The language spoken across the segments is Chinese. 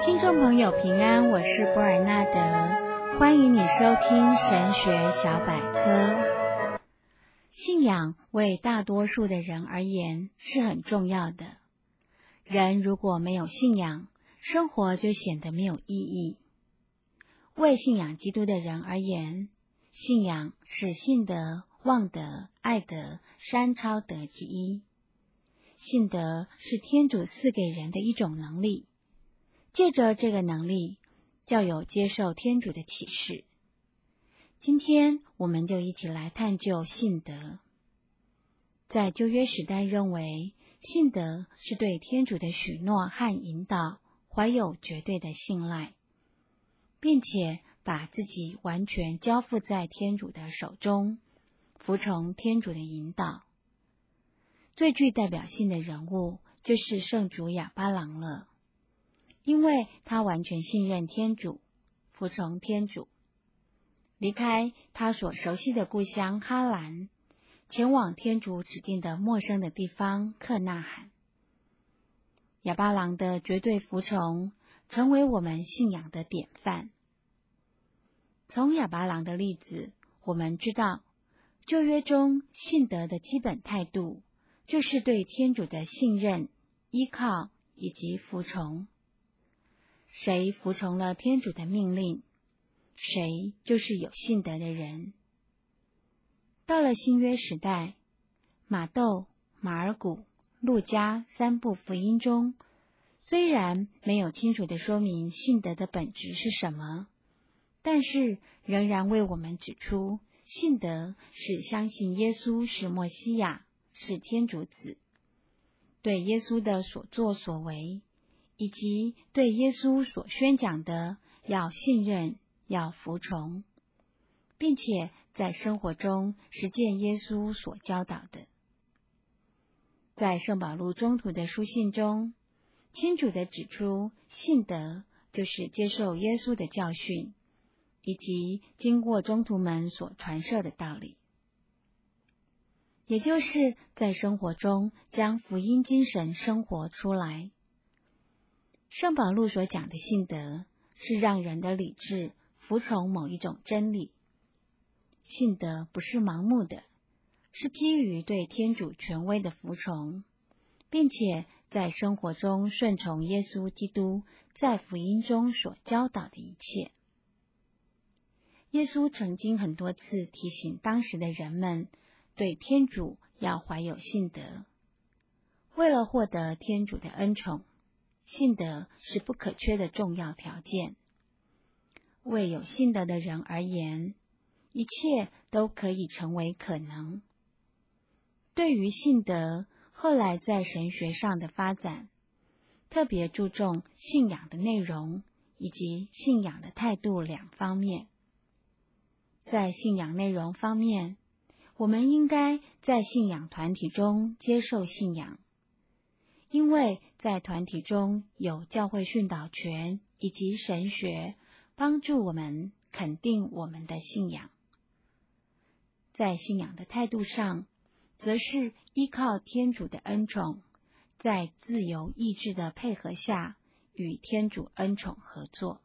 听众朋友平安，我是波尔纳德，欢迎你收听神学小百科。信仰为大多数的人而言是很重要的。人如果没有信仰，生活就显得没有意义。为信仰基督的人而言，信仰是信德、望德、爱德三超德之一。信德是天主赐给人的一种能力，借着这个能力，就有接受天主的启示。今天我们就一起来探究信德。在旧约时代认为，信德是对天主的许诺和引导怀有绝对的信赖，并且把自己完全交付在天主的手中，服从天主的引导。最具代表性的人物就是圣主亚巴郎了，因为他完全信任天主，服从天主，离开他所熟悉的故乡哈兰，前往天主指定的陌生的地方克纳罕。亚巴郎的绝对服从成为我们信仰的典范。从亚巴郎的例子，我们知道旧约中信德的基本态度就是对天主的信任、依靠以及服从。谁服从了天主的命令，谁就是有信德的人。到了新约时代，马窦、马尔谷、路加三部福音中，虽然没有清楚地说明信德的本质是什么，但是仍然为我们指出，信德是相信耶稣是默西亚，是天主子，对耶稣的所作所为，以及对耶稣所宣讲的要信任，要服从，并且在生活中实践耶稣所教导的。在圣保禄宗徒的书信中，清楚地指出，信德就是接受耶稣的教训，以及经过宗徒们所传授的道理，也就是在生活中将福音精神生活出来。圣保禄所讲的信德是让人的理智服从某一种真理。信德不是盲目的，是基于对天主权威的服从，并且在生活中顺从耶稣基督在福音中所教导的一切。耶稣曾经很多次提醒当时的人们，对天主要怀有信德。为了获得天主的恩宠，信德是不可缺的重要条件。为有信德的人而言，一切都可以成为可能。对于信德，后来在神学上的发展，特别注重信仰的内容以及信仰的态度两方面。在信仰内容方面，我们应该在信仰团体中接受信仰，因为在团体中有教会训导权以及神学帮助我们肯定我们的信仰。在信仰的态度上，则是依靠天主的恩宠，在自由意志的配合下与天主恩宠合作。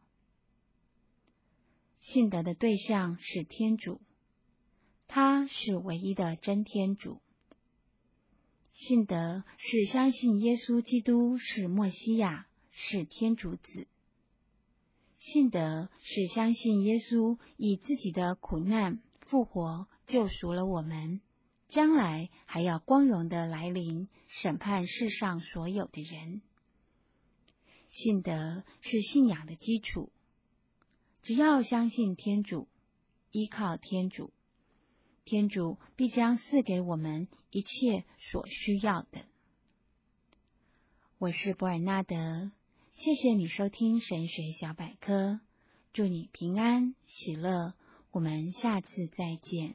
信德的对象是天主，他是唯一的真天主。信德是相信耶稣基督是默西亚，是天主子。信德是相信耶稣以自己的苦难复活救赎了我们，将来还要光荣的来临审判世上所有的人。信德是信仰的基础，只要相信天主，依靠天主，天主必将赐给我们一切所需要的。我是波尔纳德，谢谢你收听神学小百科，祝你平安喜乐，我们下次再见。